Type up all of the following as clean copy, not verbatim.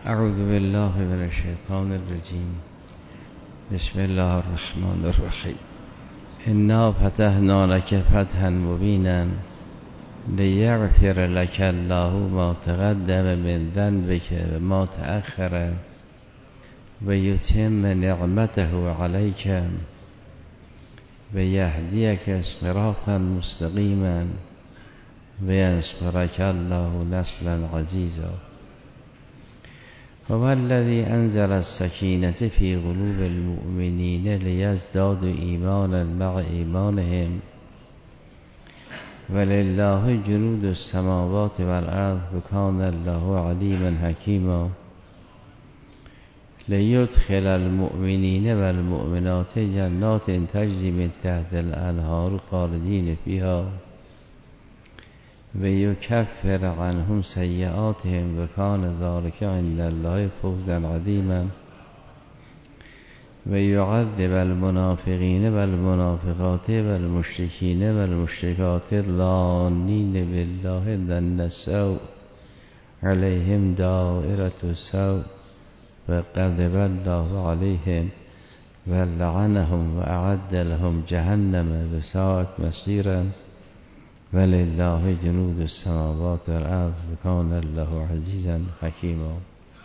اعوذ بالله من الشیطان الرجیم. بسم الله الرحمن الرحیم. انا فتحنا لك فتحا مبینا لیغفر لك الله ما تقدم من ذنبك و ما تأخر و یتم نعمته عليك و یهدیک صراطا مستقیما و ینصرک الله نصرا عزیزا. هو الذي أنزل السكينة في قلوب المؤمنين ليزدادوا إيمانا مع إيمانهم ولله جنود السماوات والأرض وكان الله عليما حكيما. ليدخل المؤمنين والمؤمنات جنات تجري من تحت الأنهار خالدين فيها و یکفر عنهم سیئاتهم و کان ذلک عند الله فوزا عظیما و یعذب المنافقین و المنافقات و المشرکین و المشرکات الظانین بالله ظن السوء علیهم دائرة السوء و غضب الله علیهم و لعنهم و اعد لهم جهنم و ساءت مصیرا ولله جنود السماوات والارض و کان الله عزیزا حکیما.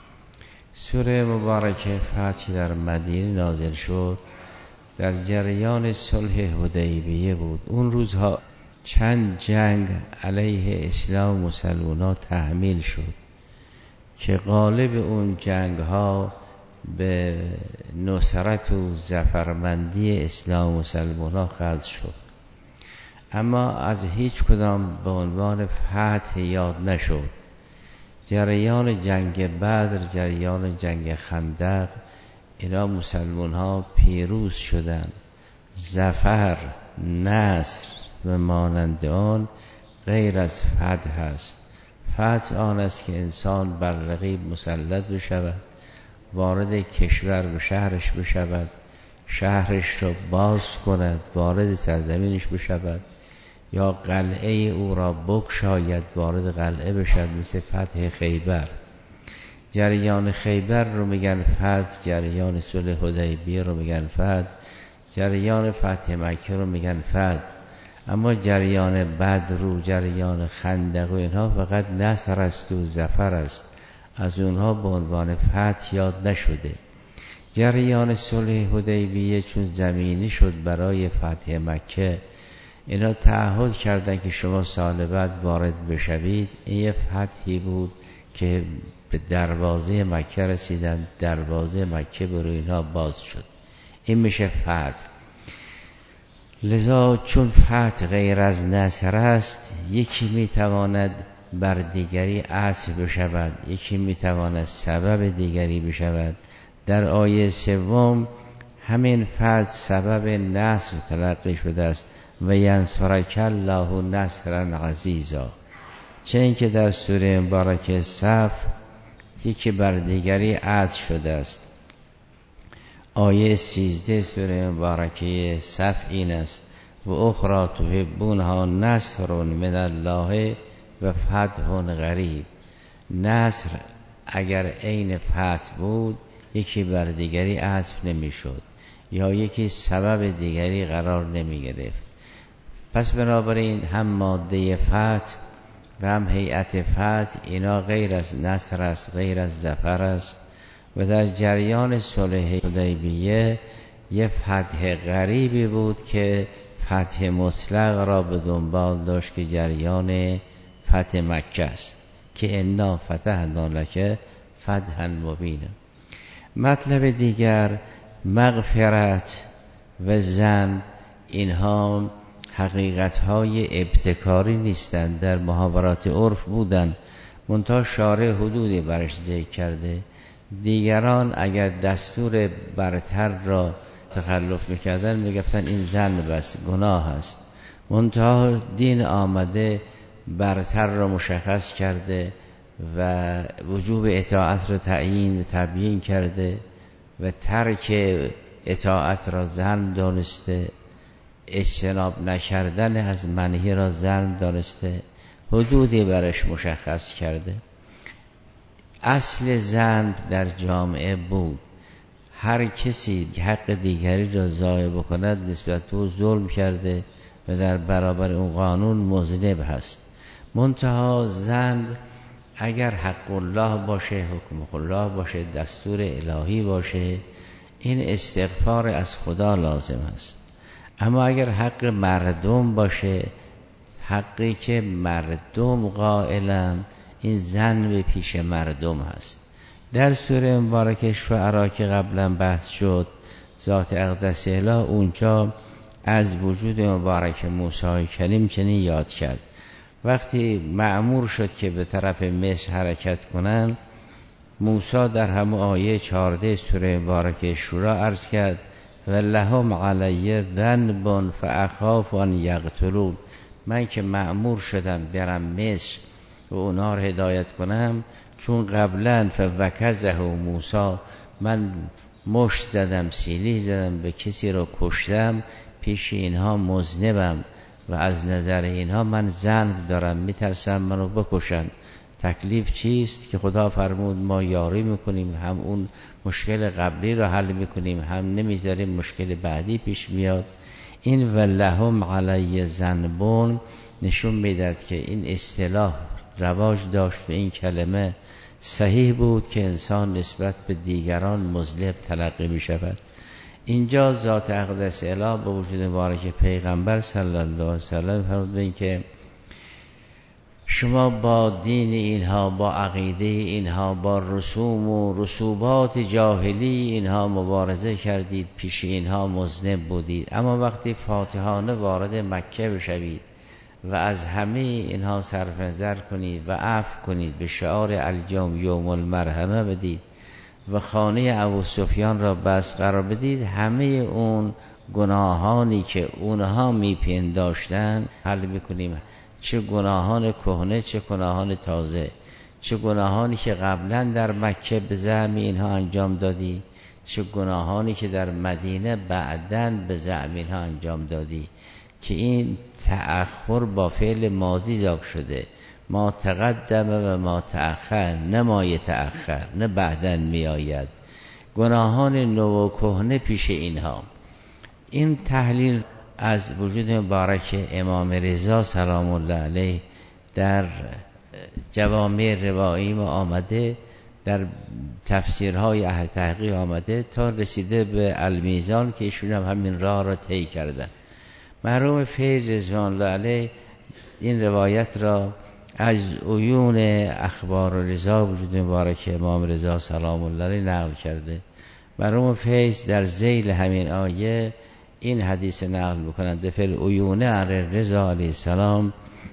سوره مبارکه فتح در مدینه نازل شد، در جریان صلح حدیبیه بود. اون روزها چند جنگ علیه اسلام و مسلمان‌ها تحمیل شد که غالب اون جنگ ها به نصرت و ظفرمندی اسلام و مسلمان‌ها ختم شد، اما از هیچ کدام به عنوان فتح یاد نشد. جریان جنگ بدر، جریان جنگ خندق، اینا مسلمان ها پیروز شدند. ظفر، نصر و مانند آن غیر از فتح است. فتح آن است که انسان بر رقیب مسلط بشود، وارد کشور و شهرش بشود، شهرش را باز کند، وارد سرزمینش بشود، یا قلعه او را بگشاید، وارد قلعه بشد، مثل فتح خیبر. جریان خیبر رو میگن فتح، جریان صلح حدیبیه رو میگن فتح، جریان فتح مکه رو میگن فتح. اما جریان بدر و جریان خندق و اینها فقط نصر است و ظفر است، از اونها به عنوان فتح یاد نشده. جریان صلح حدیبیه چون زمینی شد برای فتح مکه، اینا تعهد کردن که شما سال بعد وارد بشوید. این یه فتحی بود که به دروازه مکه رسیدن، دروازه مکه برای اینها باز شد. این میشه فتح. لذا چون فتح غیر از نصر است، یکی میتواند بر دیگری عطف بشود، یکی میتواند سبب دیگری بشود. در آیه سوم همین فتح سبب نصر تلقی شده است و ینصرک الله نصرا عزیزا، چه اینکه در سوره مبارکه صف یکی بر دیگری عطف شده است. آیه 13 سوره مبارکه صف این است: و اخری تحبونها نصر من الله و فتح قریب. نصر اگر عین فتح بود، یکی بر دیگری عطف نمی شد یا یکی سبب دیگری قرار نمی گرفت. پس بنابراین هم ماده فتح و هم هیئت فتح اینا غیر از نصر است، غیر از ظفر است. و در جریان صلح حدیبیه یه فتح غریبی بود که فتح مطلق را به دنبال داشت که جریان فتح مکه است که انا فتحنا لک فتحا مبینا. مطلب دیگر مغفرت و ذنب، اینها حقیقت‌های ابتکاری نیستند، در محاورات عرف بودند، منتها شارع حدودی برش ذکر کرده. دیگران اگر دستور برتر را تخلف میکردن میگفتن این ذنب است، گناه است. منتها دین آمده برتر را مشخص کرده و وجوب اطاعت را تعیین و تبیین کرده و ترک اطاعت را ذنب دانسته، اجتناب نکردن از منهی را ذنب دانسته، حدودی برش مشخص کرده. اصل ذنب در جامعه بود هر کسی حق دیگری را ضایع بکند نسبت به او ظلم کرده و در برابر اون قانون مذنب هست. منتها ذنب اگر حق الله باشه، حکم الله باشه، دستور الهی باشه، این استغفار از خدا لازم است. اما اگر حق مردم باشه، حقی که مردم قائلن، این ذنب پیش مردم هست. در سوره مبارکه شعرا که قبلا بحث شد، ذات اقدس اله اونجا از وجود مبارک موسی کلیم چنین یاد کرد. وقتی مأمور شد که به طرف مصر حرکت کنند، موسی در همون آیه 14 سوره مبارکه شورا عرض کرد ولهم علی ذنب فاخاف ان یقتلون. من که مأمور شدم برم مصر و اونا رو هدایت کنم، چون قبلا فوکزه موسی، من مشت زدم، سیلی زدم، به کسی رو کشتم، پیش اینها مذنبم و از نظر اینها من ذنب دارم، میترسم منو بکشن. تکلیف چیست؟ که خدا فرمود ما یاری میکنیم، هم اون مشکل قبلی رو حل میکنیم، هم نمیذاریم مشکل بعدی پیش میاد. این ولهم علی ذنبون نشون میداد که این اصطلاح رواج داشت و این کلمه صحیح بود که انسان نسبت به دیگران مذنب تلقی می شود. اینجا ذات اقدس اله با وجود مبارک پیغمبر صلی الله علیه وسلم فرمودند که شما با دین اینها، با عقیده اینها، با رسوم و رسوبات جاهلی اینها مبارزه کردید، پیش اینها مذنب بودید، اما وقتی فاتحانه وارد مکه بشوید و از همه اینها صرف نظر کنید و عفو کنید، به شعار الجام یوم المرحمه بدید و خانه ابوسفیان را بس قرار بدید، همه اون گناهانی که اونها میپنداشتن حل میکنیم. چه گناهان کهنه، چه گناهان تازه، چه گناهانی که قبلا در مکه به زعم اینها انجام دادی، چه گناهانی که در مدینه بعداً به زعم اینها انجام دادی، که این تأخر با فعل ماضی ذکر شده، ما تقدم و ما تأخر، نه ما یتأخر، نه بعداً می آید. گناهان نو و کهنه پیش اینها. این تحلیل از وجود مبارک امام رضا سلام الله علیه در جوامع روایی ما آمده، در تفسیرهای اهل تحقیق آمده، تا رسیده به المیزان که ایشون هم همین راه را طی کردن. مرحوم فیض رضوان الله علیه این روایت را از عیون اخبار رضا وجود مبارک امام رضا سلام الله علیه نقل کرده. مرحوم فیض در ذیل همین آیه این حدیث نقل بکنند فی العیون عن رضا علیه السلام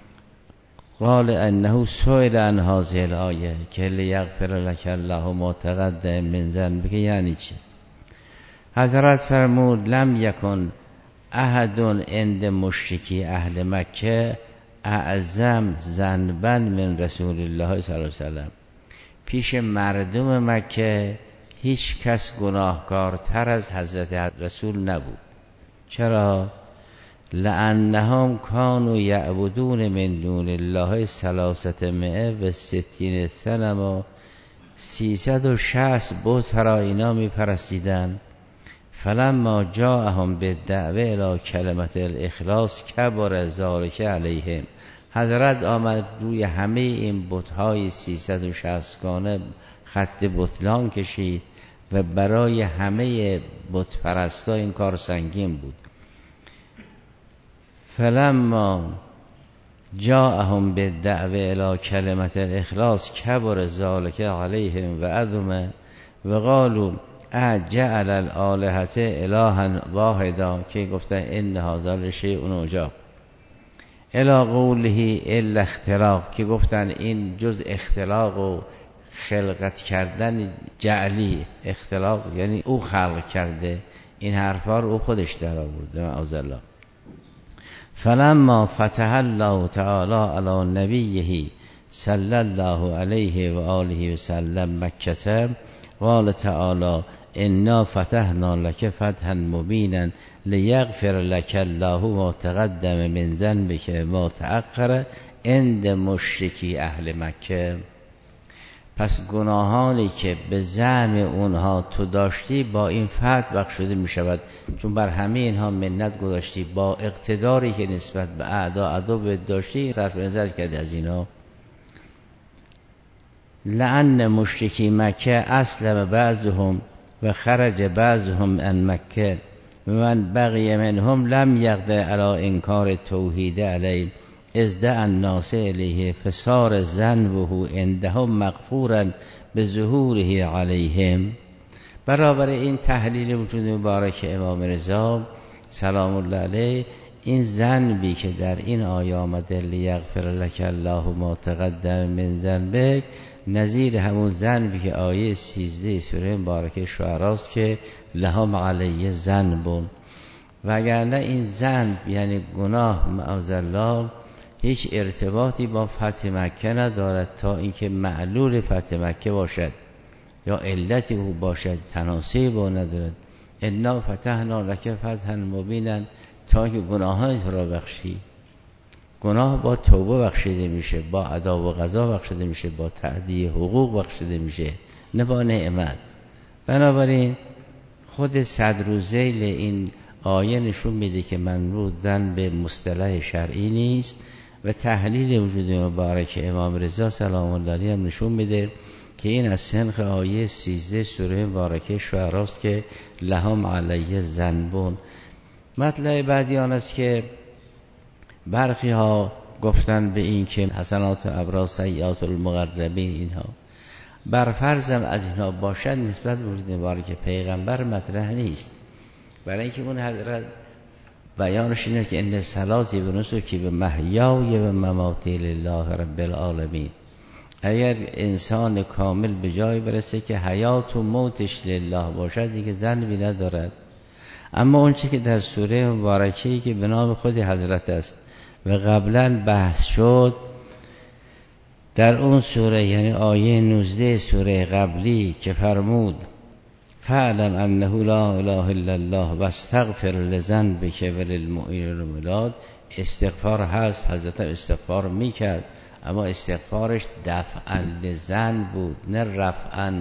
قال انه سئل عن هذه الآیه که لیغفر لك الله ما تقدم من ذنبک. یعنی چه؟ حضرت فرمود لم یکن احد عند مشرکی اهل مکه اعظم ذنبا من رسول الله صلی الله علیه وسلم. پیش مردم مکه هیچ کس گناهکارتر از حضرت رسول نبود. چرا؟ لأنهم كانوا یعبدون من دون الله 360 صنما، 360 بت را اینا می پرستیدن. فلما جاءهم بالدعوه الی کلمت الاخلاص کبر ذلک علیهم. حضرت آمد روی همه این بت‌های 360 گانه خط بطلان کشید و برای همه بت پرستا این کار سنگین بود. فلما جاءهم بالدعوه الی کلمت الاخلاص کبر ذلک علیهم و عظم و قالوا اجعل الالهه الها واحدا، که گفته ان هذا لشیء عجاب. الی قوله الا اختلاق، که گفتن این جز اختلاق و خلقت کردن جعلی، اختلاق یعنی او خلق کرده، این حرفا رو او خودش در آورده معاذالله. فلما فتح الله تعالی علی نبیه صلی الله علیه و آله و سلم مکه قال تعالی انا فتحنا لك فتحا مبینا لیغفر لك الله ما تقدم من ذنبک ما تأخر عند مشرکی اهل مکه. پس گناهانی که به زعم اونها تو داشتی با این فتح بخشوده می شود، چون بر همه اینها منت گذاشتی، با اقتداری که نسبت به اعدا عدو داشتی صرف نظر کردی از اینها. لأن مشرکی مکه اسلم بعضهم و خرج بعضهم عن مکه و من بقی منهم لم یقدر علی انکار توحید علیه ازدع الناس الیه فصار ذنبه عندهم مغفورا به ظهوره علیهم. برابر این تحلیل وجود مبارک امام رضا سلام الله علیه، این ذنبی که در این آیه آمده لیغفر لک الله ما تقدم من ذنبک، نظیر همون ذنبی که آیه 13 سوره مبارکه شعراست که لهم علیه ذنبون. وگرنه این ذنب یعنی گناه معاذالله هیچ ارتباطی با فتح مکه ندارد تا اینکه معلول فتح مکه باشد یا علتی او باشد، تناسبی با ندارد. انا فتحنا لک فتحا مبینا، تا که گناهان تو را بخشی. گناه با توبه بخشیده میشه، با ادا و قضا بخشیده میشه، با تأدیه حقوق بخشیده میشه، نه با نعمت. بنابراین خود صدر و ذیل این آیه نشون میده که منظور ذنب مصطلح شرعی نیست و تحلیل وجود مبارک امام رضا سلام الله علیه هم نشون میده که این از سنخ آیه 13 سوره مبارکه شعراست که لهم علیه ذنبون. مطلب بعدی آن است که برخی ها گفتن به این که حسنات ابرار سیئات المقربین اینها بر فرضم از اینها باشد نسبت به وجود مبارک پیغمبر مطرح نیست، برای اینکه اون حضرت بیانش اینه که ان صلاتی و نسکی و محیای و مماتی لله رب العالمین. اگر انسان کامل به جای برسه که حیات و موتش لله باشد دیگه ذنبی ندارد. اما اون چی که در سوره مبارکه‌ای که به نام خود حضرت است و قبلا بحث شد در اون سوره، یعنی آیه 19 سوره قبلی که فرمود فاعلم انه لا اله الا الله واستغفر لذنبک وللمؤمنین والمؤمنات، استغفار هست، حضرت استغفار میکرد، اما استغفارش دفعا لذنب بود نه رفعا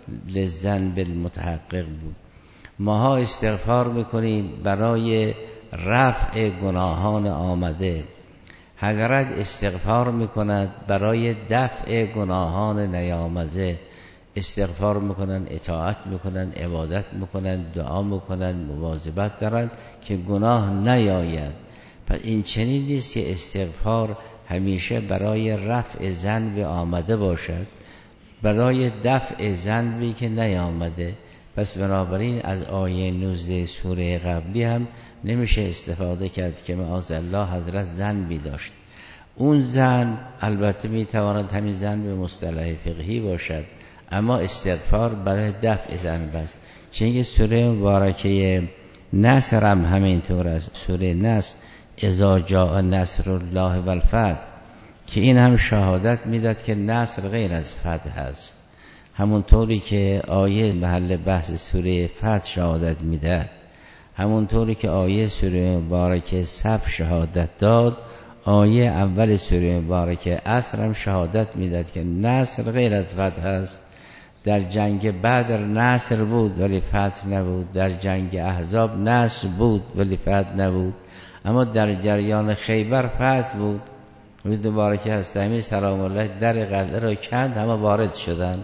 لذنب المتحقق بود. ماها استغفار میکنیم برای رفع گناهان آمده، حضرت استغفار میکند برای دفع گناهان نیامده. استغفار میکنن، اطاعت میکنن، عبادت میکنن، دعا میکنن، مواظبت دارن که گناه نیاید. پس این چنین نیست که استغفار همیشه برای رفع ذنب آمده باشد، برای دفع ذنبی که نیامده. پس بنابراین از آیه 19 سوره قبلی هم نمیشه استفاده کرد که معاذالله حضرت ذنبی داشت. اون ذنب البته میتواند همین ذنب مصطلح فقهی باشد، اما استغفار برای دفع ذنب است. چون سوره مبارکه نصر هم همینطور است، سوره نصر اذا جاء نصر الله و الفتح، که این هم شهادت میداد که نصر غیر از فتح است، همونطوری که آیه محل بحث سوره فتح شهادت میداد، همونطوری که آیه سوره مبارکه صف شهادت داد، آیه اول سوره مبارکه عصر هم شهادت میداد که نصر غیر از فتح است. در جنگ بدر نصر بود ولی فتح نبود، در جنگ احزاب نصر بود ولی فتح نبود، اما در جریان خیبر فتح بود. وجود مبارکه هستمی سلام الله در قلعه را کند، همه وارد شدند.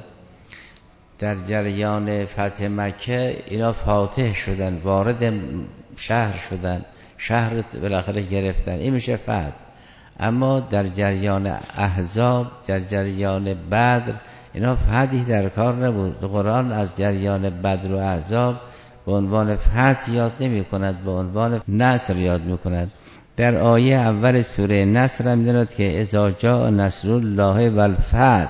در جریان فتح مکه اینا فاتح شدن، وارد شهر شدن، شهر بالاخره گرفتن، این میشه فتح. اما در جریان احزاب، در جریان بدر اینا فتحی در کار نبود. قرآن از جریان بدر و احزاب به عنوان فتح یاد نمی کند، به عنوان نصر یاد می کند. در آیه اول سوره نصر هم می‌داند که اذا جاء نصر الله و الفتح.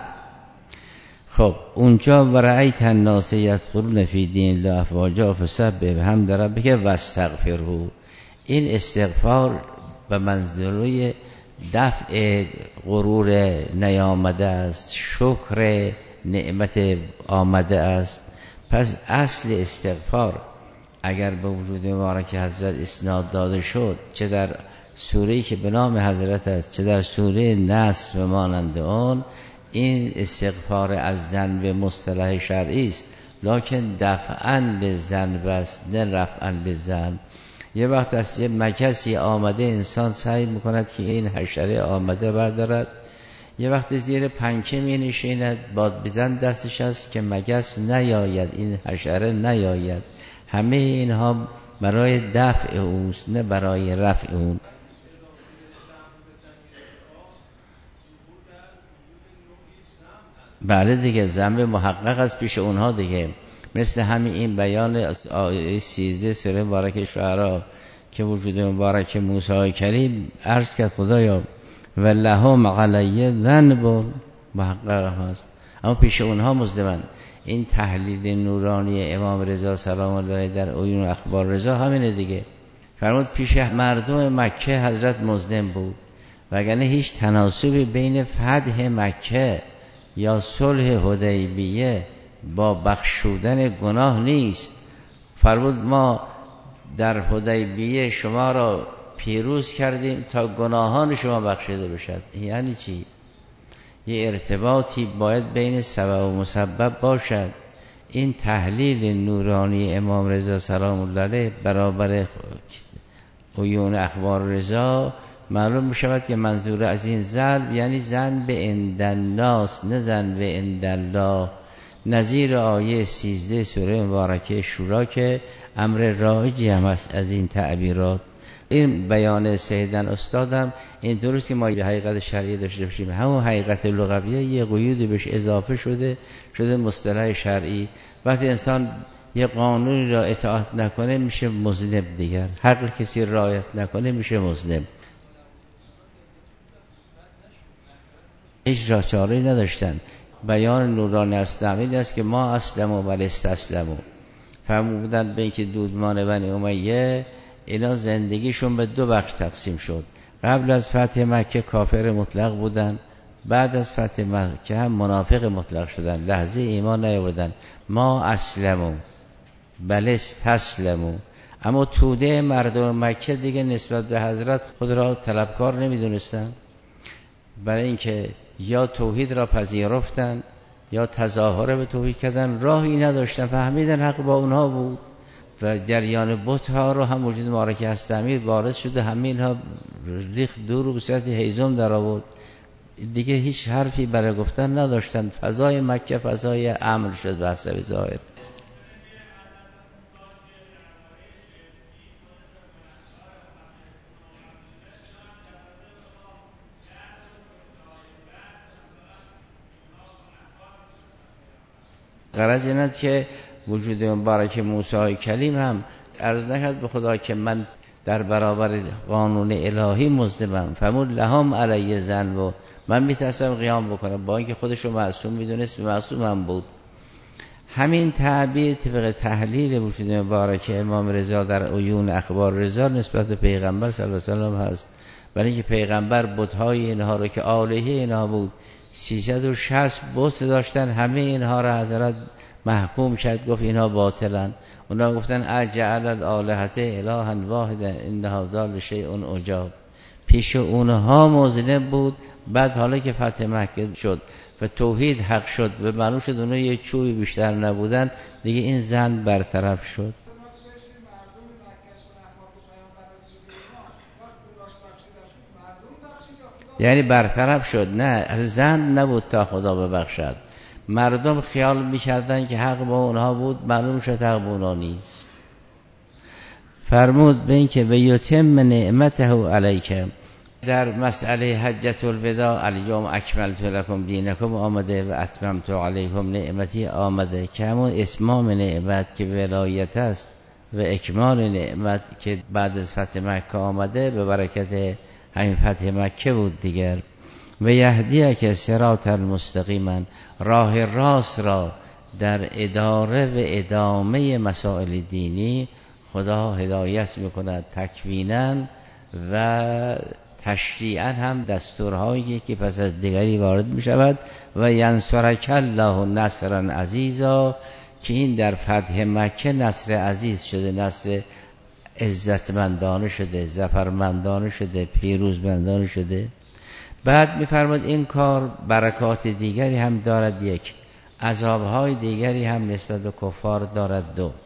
خب اونجا ورأیت الناس یدخلون فی دین الله افواجا فسبح بحمد ربک واستغفره، این استغفار به منزله دفع غرور نیامده است، شکر نعمت آمده است. پس اصل استغفار اگر به وجود مبارک حضرت اسناد داده شد، چه در سوره‌ای که به نام حضرت است، چه در سوره نصر و مانند آن، این استغفار از ذنب مصطلح شرعی است، لکن دفعاً للذنب است نه رفعاً للذنب. یه وقت از یه مکسی آمده انسان سعی میکند که این حشره آمده بردارد، یه وقت زیر پنکه می نشیند باد بزن دستش است که مگس نیاید، این حشره نیاید. همه اینها برای دفع اوست نه برای رفع اون. بله دیگه، ذنب محقق است پیش اونها دیگه. مثل همین این بیان آیه 13 سوره مبارکه شعراء که وجود مبارک موسی کلیم عرض کرد خدایا ولهم علی ذنب، محقق هست اما پیش اونها مذنبن. این تحلیل نورانی امام رضا سلام الله علیه در عیون اخبار رضا همینه دیگه. فرمود پیش مردم مکه حضرت مذنب بود، وگرنه هیچ تناسبی بین فتح مکه یا صلح حدیبیه با بخشودن گناه نیست. فرمود ما در حدیبیه شما را پیروز کردیم تا گناهان شما بخشیده بشد. یعنی چی؟ یه ارتباطی باید بین سبب و مسبب باشد. این تحلیل نورانی امام رضا سلام الله علیه برابر عیون اخبار رضا معلوم می شود که منظور از این ذنب یعنی ذنب عند الناس نه ذنب عند الله، نظیر آیه 13 سوره مبارکه شورا که امر رایجی هم است از این تعبیرات. این بیان سیدن استادم این درست که ما یه حقیقت شرعی داشته باشیم، همون حقیقت لغویه یه قیودی بهش اضافه شده مصطلح شرعی. وقتی انسان یه قانونی را اطاعت نکنه میشه مذنب، دیگر حق کسی رعایت نکنه میشه مذنب. هیچ راه چاره‌ای نداشتن. بیان نورانی اسلام این است که ما اسلموا و استسلموا، فرمودن به اینکه دودمان بنی امیه اینا زندگیشون به دو بخش تقسیم شد. قبل از فتح مکه کافر مطلق بودن، بعد از فتح مکه هم منافق مطلق شدن، لحظه ایمان نیاوردن. ما اسلموا بل استسلموا. اما توده مردم مکه دیگه نسبت به حضرت خود را طلبکار نمیدونستن، برای اینکه یا توحید را پذیرفتن یا تظاهر به توحید کردن، راهی نداشتن. فهمیدن حق با اونها بود و جریان بت ها رو هم وجود مبارکه هست امیر وارد شده، همه اینها ریخ دور و به صورت هیزم در آورد. دیگه هیچ حرفی برای گفتن نداشتن. فضای مکه فضای امر شد به حسب ظاهر. غرض این است که وجود مبارک موسی کلیم هم عرض نکرد به خدا که من در برابر قانون الهی مذنبم، فرمود لهم علی ذنب، من میترسم قیام بکنم، با اینکه خودش رو معصوم میدونست، معصوم هم بود. همین تعبیر طبق تحلیل وجود مبارک امام رضا در عیون اخبار رضا نسبت به پیغمبر صلی الله علیه و سلم هست. برای اینکه پیغمبر بت‌های اینها رو که آلهه اینها بود 360 بت داشتن، همه اینها را حضرت محکوم کرد، گفت اینها باطلن. اونا گفتن اجعل الالهه الها واحدا ان هذا لشیء عجاب. پیش اونها مذنب بود. بعد حالا که فتح مکه شد و توحید حق شد و معلوم شد اونها یه چوبی بیشتر نبودن، دیگه این ظن برطرف شد. یعنی برطرف شد، نه از ظن نبود تا خدا ببخشد. مردم خیال میکردن که حق با اونها بود، معلوم شد حق با اونها نیست. فرمود به این که و یتم نعمته علیک در مسئله حجت الوداع الیوم اکملت لکم دینکم آمده و اتممت علیکم نعمتی آمده که همون اتمام نعمت که ولایت است و اکمال نعمت که بعد از فتح مکه آمده به برکت همین فتح مکه بود دیگر. و یهدیه که صراط المستقیما، راه راست را در اداره و ادامه مسائل دینی خدا هدایت میکند تکوینا و تشریعا هم دستورهایی که پس از دیگری وارد میشود. و ینصرک الله نصرا عزیزا، که این در فتح مکه نصر عزیز شده، نصر عزتمندانه شده، ظفرمندانه شده، پیروزمندانه شده. بعد می‌فرماد این کار برکات دیگری هم دارد، یک عذاب‌های دیگری هم نسبت به کفار دارد، دو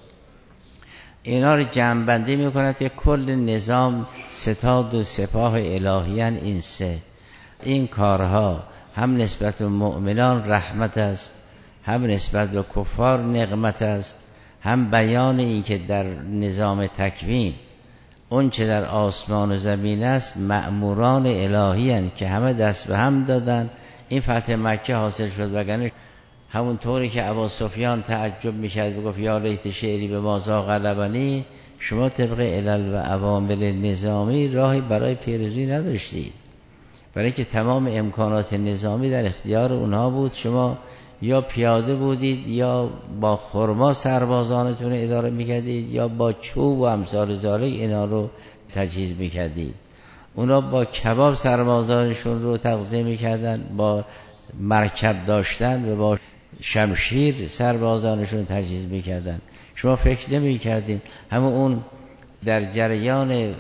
اینا رو جمع‌بندی می‌کند که کل نظام ستاد و سپاه الهیان این سه. این کارها هم نسبت به مؤمنان رحمت است، هم نسبت به کفار نقمت است، هم بیان این که در نظام تکوین اون چه در آسمان و زمین است مأموران الهی هستند که همه دست به هم دادن این فتح مکه حاصل شد. وگرنه همون طوری که ابو سفیان تعجب می‌کرد و گفت یا لیت شعری به مازا غلبنی، شما طبق علل و عوامل نظامی راهی برای پیروزی نداشتید، برای که تمام امکانات نظامی در اختیار اونها بود. شما یا پیاده بودید یا با خرما سربازانتون اداره میکردید یا با چوب و امثال ذالک اینا رو تجهیز میکردید. اونا با کباب سربازانشون رو تغذیه میکردن، با مرکب داشتن و با شمشیر سربازانشون تجهیز میکردن. شما فکر نمیکردین همون اون در جریان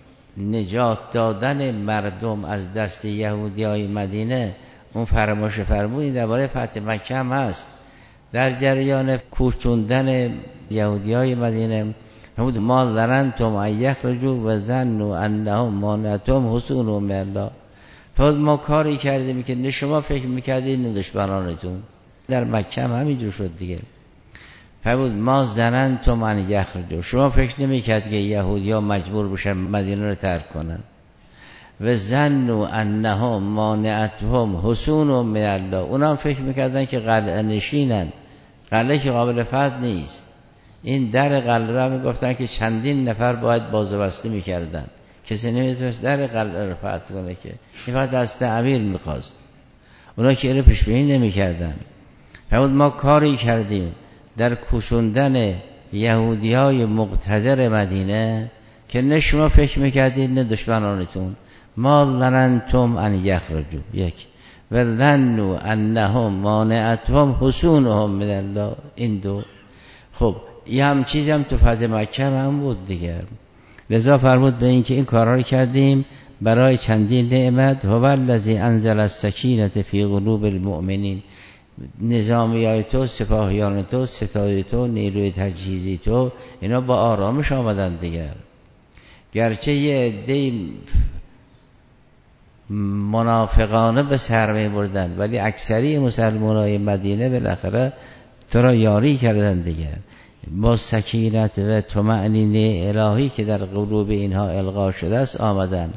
نجات دادن مردم از دست یهودیای مدینه اون فرمودید درباره فتح مکه هم هست، در جریان کوچوندن یهودیای مدینه همون ما ظننتم ان یخرجوا و ظنوا انهم مانعتهم حصونهم من الله. فقط ما کاری کردیم که نه شما فکر میکردید نه دشمنانتون. در مکه هم همینجور شد دیگه. فرمود ما ظننتم ان یخرجوا، شما فکر نمیکرد که یهودی‌ها مجبور بشن مدینه رو ترک کنن. و ظنوا انهم مانعتهم حصونهم من الله، اونا فکر میکردن که قلعه نشینن، قلعه که قابل فتح نیست. این در قلعه میگفتن که چندین نفر باید بازبسته میکردن، کسی نمیتونست در قلعه رو فتح کنه، که این فقط دست امیر میخواست. اونا که اینو پیش بینی نمیکردن. فرمود ما کاری کردیم در کوشوندن یهودیای مقتدر مدینه که نه شما فکر میکردید نه دشمنانتون. ما ظننتم ان یخرجوا، یک و ظنوا انهم مانعتهم حصونهم من الله، این دو. خب یه هم چیزی هم تو فتح مکه هم بود دیگه. لذا فرمود به این که این کارها رو کردیم برای چندین نعمت. هو الذی انزل السکینة فی قلوب المؤمنین، نظامیای تو، سپاهیان تو، ستاد تو، نیروی تجهیزی تو، اینا با آرامش آمدن دیگر. گرچه یه عده منافقانه به سر می بردن ولی اکثری مسلمانای مدینه بالاخره تو را یاری کردن دیگر. با سکینت و طمأنینه الهی که در قلوب اینها القا شده است آمدن.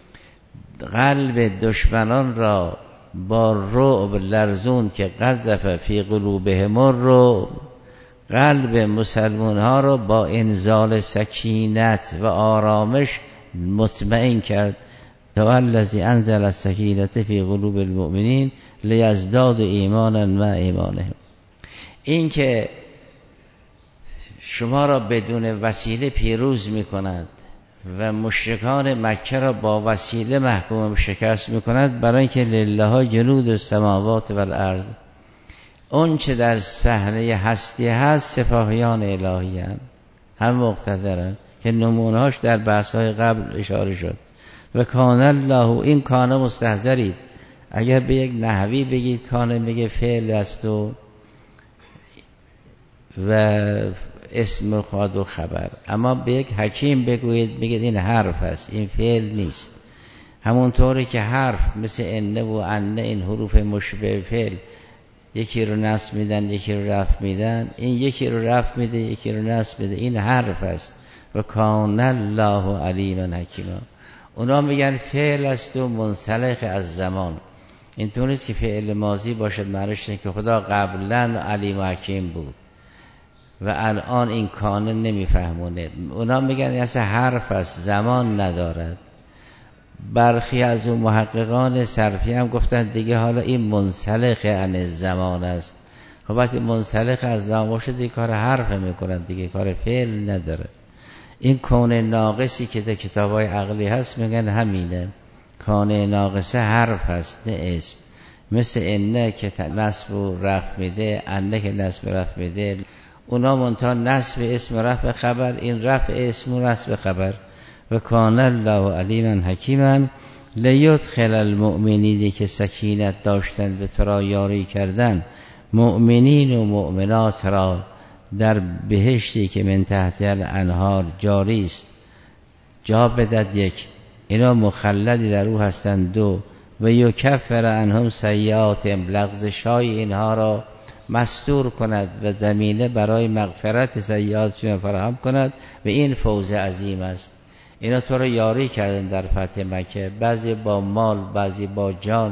قلب دشمنان را با رعب لرزون که قذف فی قلوبهم الرعب، قلب مسلمان ها را با انزال سکینت و آرامش مطمئن کرد. الذی انزل السکینة فی قلوب المؤمنین لیزدادوا ایمانا مع ایمانهم. این که شما را بدون وسیله پیروز می کند و مشرکان مکه را با وسیله محکوم شکست می کند، برای که لله جنود السماوات و الارض، اون چه در صحنه هستی هست سپاهیان الهی هستند، هم مقتدرن که نمونهاش در بحث‌های قبل اشاره شد. و کان الله، این کانه مستحضرید، اگر به یک نحوی بگید کانه میگه فعل است و اسم خاد و خبر، اما به یک حکیم بگویید بگید این حرف است، این فعل نیست. همونطوری که حرف مثل انه و انه این حروف مشبه فعل یکی رو نصب میدن یکی رو رفع میدن، این یکی رو رفع میده یکی رو نصب میده، این حرف است. و کان الله علیما حکیما. اونا میگن فعل است و منسلخ از زمان. این طور نیست که فعل ماضی باشد معنیش اینه که خدا قبلا علیم و حکیم بود و الان این کانه نمیفهمونه. اونا میگن اصلا حرف است، زمان ندارد. برخی از اون محققان صرفی هم گفتن دیگه حالا این منسلخ عن الزمان است. خب وقتی منسلخ از زمان باشه دیگه کار حرف میکنن دیگه، کار فعل نداره. این کون ناقصی که در کتابای عقلی هست میگن همینه، کون ناقصه حرف هست نه اسم. مثل انه که نصب و رفع میده، انه که نصب و رفع میده، اونا منتها نصب اسم و رفع خبر، این رفع اسم و نصب خبر. و کان الله علیما حکیما. لیدخل المؤمنین که سکینت داشتن به تو را یاری کردن، مؤمنین و مؤمنات را در بهشتی که من تحت الانهار جاری است. جا بدد یک، اینا مخلدی در او هستند. دو، و یکفر عنهم سیئاتهم، لغزش‌های اینها را مستور کند و زمینه برای مغفرت سیئاتشون فراهم کند و این فوز عظیم است. اینا تو رو یاری کردن در فتح مکه، بعضی با مال، بعضی با جان،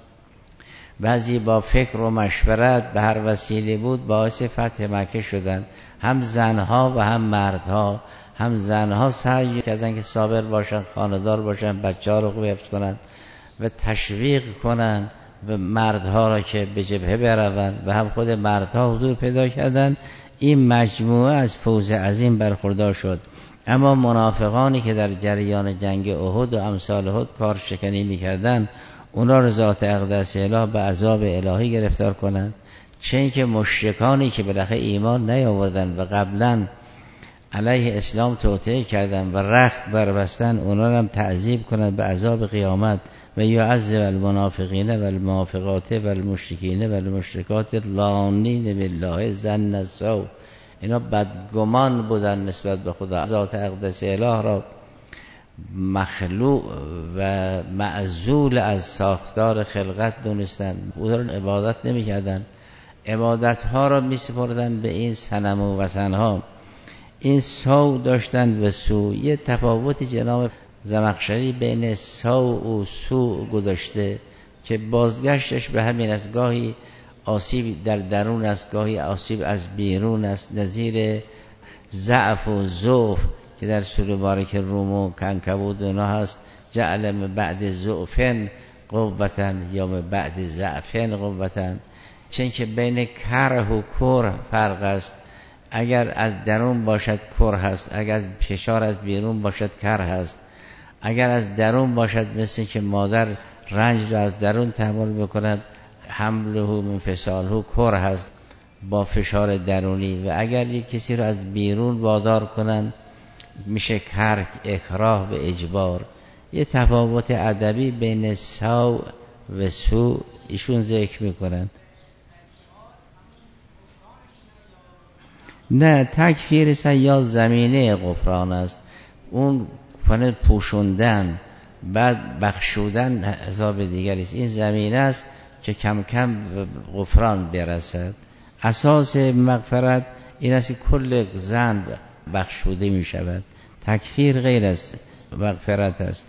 بعضی با فکر و مشورت، به هر وسیله بود باعث فتح مکه شدن. هم زنها و هم مردها. هم زنها سعی کردن که صابر باشن، خانه‌دار باشن، بچه‌ها رو خوب حفظ کنن و تشویق کنن و مردها را که به جبهه بروند، و هم خود مردها حضور پیدا کردن. این مجموعه از فوز عظیم برخوردار شد. اما منافقانی که در جریان جنگ احد و امثال احد کار شکنی می‌کردند، اونا را ذات اقدس اله به عذاب الهی گرفتار کنند. چه اینکه مشرکانی که بالاخره ایمان نیاوردند و قبلا علیه اسلام توطئه کردند و رخت بربستن، اونا را هم تعذیب کنند به عذاب قیامت. و یعذب المنافقین و المنافقات و المشرکین و المشرکات الظانین بالله ظن السوء. اینا بدگمان بودن نسبت به خدا، ذات اقدس اله را مخلوق و معزول از ساختار خلقت دونستند. او را عبادت نمی کردن، عبادت ها را می سپردن به این صنم و وثن ها. این سو داشتن و سو. یه تفاوتی جناب زمخشری بین سو و سو گذاشته که بازگشتش به همین است. گاهی آسیب در درون است، گاهی آسیب از بیرون است، نظیر ضعف و ضعف که در سوره بارک روم و عنکبوت اونا هست. جعل بعد ضعفن قوتن یا بعد ضعفن قوتن. چون که بین کره و کره فرق است. اگر از درون باشد کره هست، اگر از فشار از بیرون باشد کره هست. اگر از درون باشد مثل که مادر رنج را از درون تحمل بکند، حمله من فصاله کره هست با فشار درونی. و اگر یک کسی را از بیرون وادار کنند میشه کرک، اکراه و اجبار. یه تفاوت ادبی بین سو و سو ایشون ذکر میکنن. نه، تکفیر سیاد زمینه غفران است. اون فن پوشوندن بعد بخشودن حساب دیگری است. این زمینه است که کم کم غفران برسد. اساس مغفرت این است که کل ذنب بخشوده می شود. تکفیر غیر است، مغفرت است.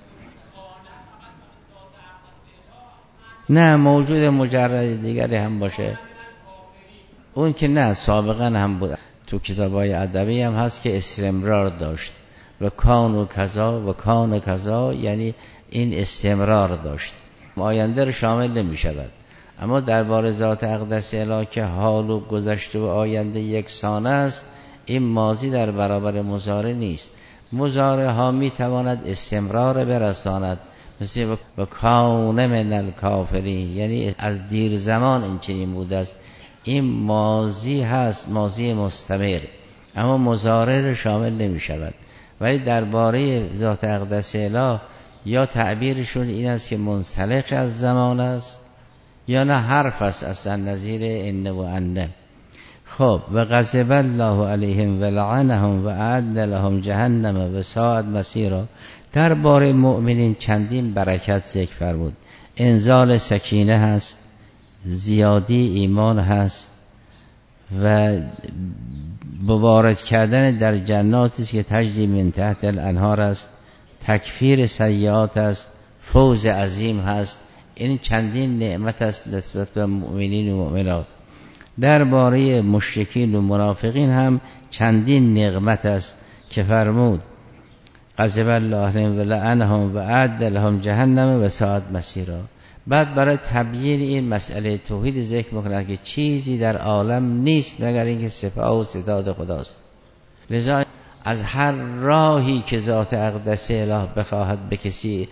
نه، موجود مجرد دیگری هم باشه. اون که نه، سابقا هم بود. تو کتابای ادبی هم هست که استمرار داشت و کان و کذا و کان کذا، یعنی این استمرار داشت. آینده رو شامل نمی شود. اما درباره ذات اقدس اله که حال و گذشته و آینده یکسان است، این ماضی در برابر مضارع نیست. مضارع ها می تواند استمرار برساند، مثل و کان من الکافرین، یعنی از دیر زمان این چنین بوده است. این ماضی هست، ماضی مستمر، اما مضارع را شامل نمی شود. ولی درباره ذات اقدس اله یا تعبیرشون این است که منسلخ از زمان است یا نه حرف است، اصلا نظیر ان و ان. خب و غضب الله علیهم و لعنهم و اعد لهم جهنم و ساءت مصیرا. درباره مؤمنین چندین برکت ذکر فرمود. انزال سکینه هست، زیادی ایمان هست و وارد کردن در جناتی که تجری من تحت الانهار است، تکفیر سیئات است، فوز عظیم هست. این چندین نعمت است نسبت به مؤمنین و مؤمنات. درباره مشرکین و منافقین هم چندین نعمت است که فرمود غضب الله علیهم و لعنهم و اعد لهم جهنم و ساءت مصیرا. بعد برای تبیین این مسئله توحید ذکر می‌کند که چیزی در عالم نیست مگر اینکه صفات و ستاد خداست. لذا از هر راهی که ذات اقدس اله بخواهد به کسی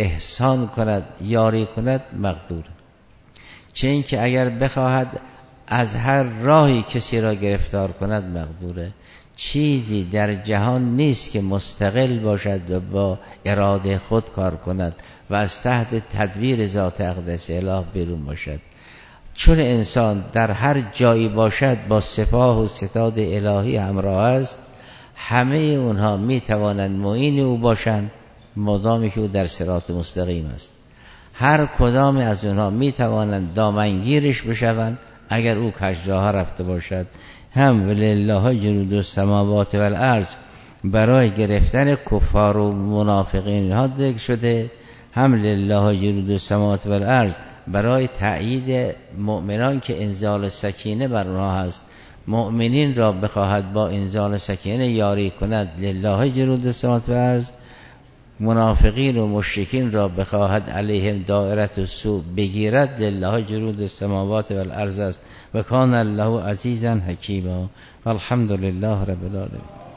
احسان کند، یاری کند، مقدور. چه اینکه اگر بخواهد از هر راهی کسی را گرفتار کند مقدوره. چیزی در جهان نیست که مستقل باشد و با اراده خود کار کند و از تحت تدبیر ذات اقدس اله بیرون باشد. چون انسان در هر جایی باشد با سپاه و ستاد الهی همراه است، همه اونها می توانند معین او باشند مادامی که او در صراط مستقیم است. هر کدام از اونها می توانند دامنگیرش بشوند اگر او کجراه رفته باشد. هم ولله جنود السماوات و الارض برای گرفتن کفار و منافقین ها ذکر شده، هم لله جنود السماوات و الارض برای تأیید مؤمنان که انزال سکینه بر آنها هست. مؤمنین را بخواهد با انزال سکینه یاری کند، لله جنود السماوات و الارض. منافقین و مشرکین را بخواهد علیهم دائرة السوء بگیرد، لله جنود السماوات و الارض است و کان الله عزیزا حکیما. والحمد لله رب العالمین.